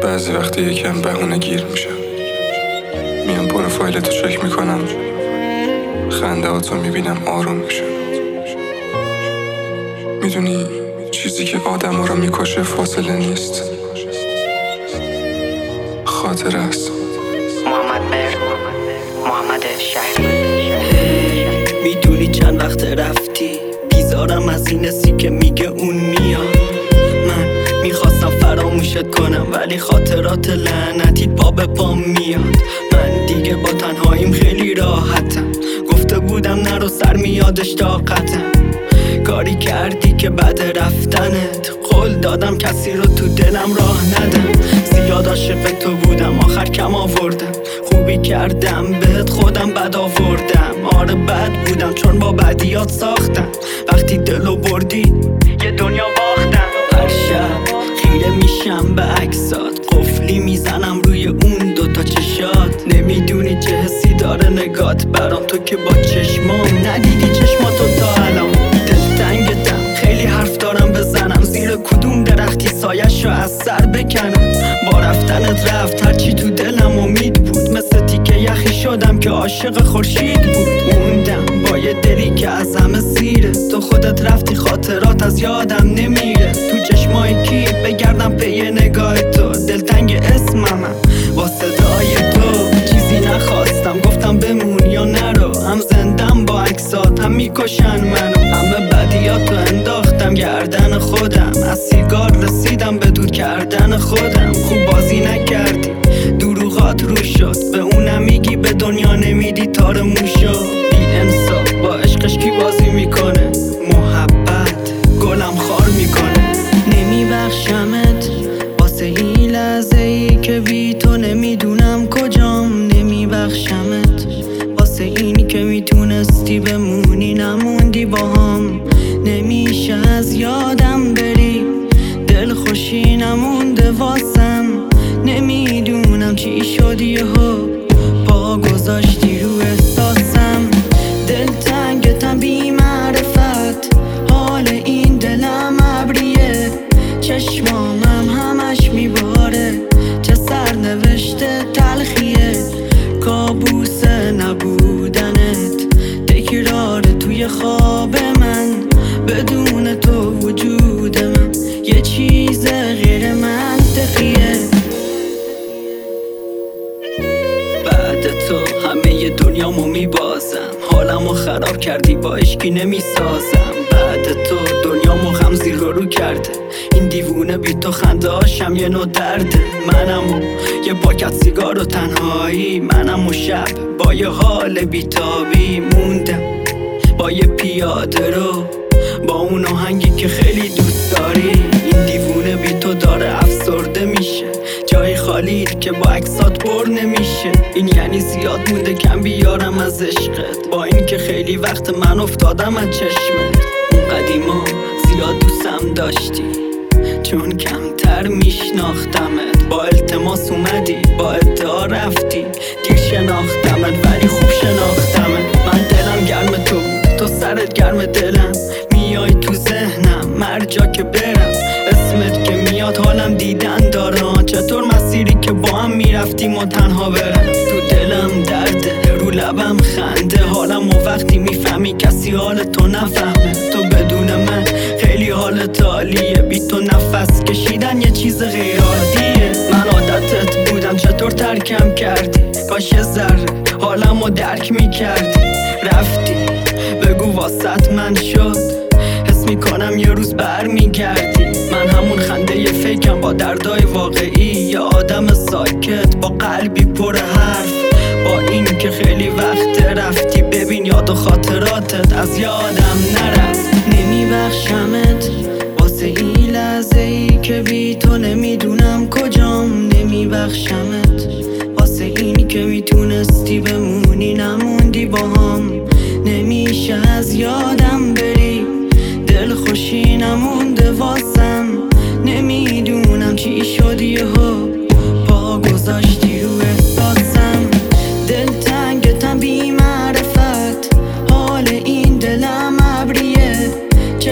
بعضی وقتی یکم بهونه گیر میشم، میام پروفایلتو چک میکنم، خنده هاتو میبینم، آروم میشم. میدونی چیزی که آدم رو میکشه فاصله نیست، خاطره است. محمد شهری. میدونی چند وقت رفتی، بیزارم از این حسی که میگه اون میاد. من میخواستم فراموشت کنم ولی خاطرات لعنتی پا به پام میاد. من دیگه با تنهاییم خیلی راحتم، گفته بودم نرو سر میادش طاقتم. کاری کردی که بعد رفتنت قول دادم کسی رو تو دلم راه ندم. زیاد عاشق تو بودم آخر کم آوردم، خوبی کردم بهت خودم بد آوردم. آره بد بودم چون با بدیات ساختم، وقتی دلو بردی یه دنیا باختم. هر شب خیره میشم به عکسات، قفلی میزنم روی اون دوتا چشات. نمیدونی چه حسی داره نگات برام، تو که با چشمام ندیدی چشماتو تا الان. دلتنگتم خیلی حرف دارم بزنم، زیر کدوم درختی سایه‌شو از سر بکنم. با رفتنت رفت هرچی تو دلم امید بود، مثل تیکه یخی شدم که عاشق خورشید بود. موندم با یه دلی که از همه سیره، تو خودت رفتی خاطرات از یادم نمیره. تو چشمای کی بگردم پی نگاه تو، دلتنگ اسممم با صدای تو. چیزی نخواستم گفتم بمون یا نرو، هم زندم با عکسات هم میکشن منو. همه بدیاتو انداختم گردن خودم، از سیگار رسیدم به دود کردن خودم. خوب بازی نکردی دروغات رو شد، به اونم میگی به دنیا نمیدی تار موشو. بی انصاف با عشقش کی بازی میکنه، محبت گلم خار میکنه. نمیبخشمت واسه این لحظه ای که بی تو نمیدونم کجام. نمیبخشمت واسه اینی که میتونستی بمونی نموندی باهام. نمیشه از یادم بری، دل خوشی نمونده واسم. نمیدونم چی شد یهو پا گذاشتی رو احساسم. دلتنگتم بی معرفت، حال این دلم ابریه. چشمامم همش میباره، چه سرنوشته تلخیه. کابوس نبودنت تکرار توی خواب من، بدون تو وجود من یه چیز غیر منطقیه. بعد تو همه دنیامو میبازم، حالمو خراب کردی با عشقی نمیسازم. بعد تو دنیامو غم زیر رو کرده، این دیوونه بی تو خنده هاشم یه نوع درده. منم یه پاکت سیگار و تنهایی، منم شب با یه حال بیتابی. موندم با یه پیاده رو، با اون آهنگی که خیلی دوست داری. این دیوونه بی تو داره افسرده میشه، جای خالی که با عکسات پر نمیشه. این یعنی زیاد مونده کم بیارم از عشقت، با این که خیلی وقت من افتادم از چشمت. اون قدیما زیاد دوستم داشتی چون کمتر میشناختمت. با التماس اومدی با ادعا رفتی، دیر شناختمت ولی خوب شناختمت. من دلم گرم تو بود، تو سرت گرم دلم. میای تو ذهنم هر جا که برم، اسمت که میاد حالم دیدن داره. چطور مسیری که با هم میرفتیم و تنها برم. تو دلم درده رو لبم خنده، حالم و وقتی میفهمی کسی حال تو نفهمه. تو بدون من خیلی حالت عالیه، بی تو نفس کشیدن یه چیز غیر عادیه. من عادتت بودم چطور ترکم کردی، کاش یه ذره حالمو درک میکردی. رفتی بگو واسط من شد، حس میکنم یه روز بر میگردی. من همون خنده ی فیکم با دردای واقعی، یه آدم ساکت با قلبی پر حرف. با این که خیلی وقت رفتی، ببین یاد و خاطراتت از یادم نرفت. نمیبخشمت واسه این لحظه ای که بی تو نمیدونم کجام. نمیبخشمت واسه اینی که میتونستی بمونی نموندی باهام. نمیشه از یادم بری، دل خوشی نمونده واسم. نمیدونم چی شد یهو پا گذاشتی رو احساسم. دلتنگتم بی معرفت، حال این دلم ابریه.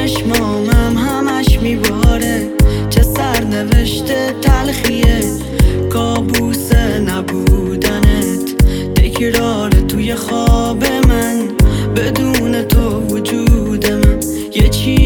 چشمامم همش میباره، چه سرنوشته تلخیه. یه چی